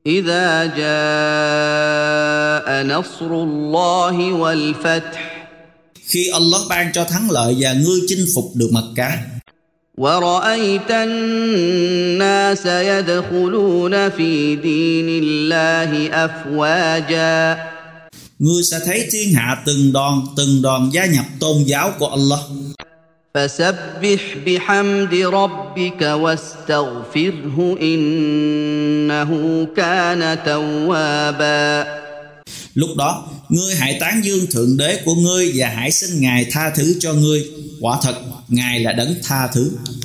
إذا جاء نصر الله والفتح Khi Allah ban cho thắng lợi và ngươi chinh phục được Mặc Cả, ورأيت الناس يدخلون في دين الله أفواجا ngươi sẽ thấy thiên hạ từng đoàn gia nhập tôn giáo của Allah. فسبح بحمد ربك واستغفره إنه كان توابا. Lúc đó ngươi hãy tán dương Thượng Đế của ngươi và hãy xin Ngài tha thứ cho ngươi, quả thật Ngài là đấng tha thứ.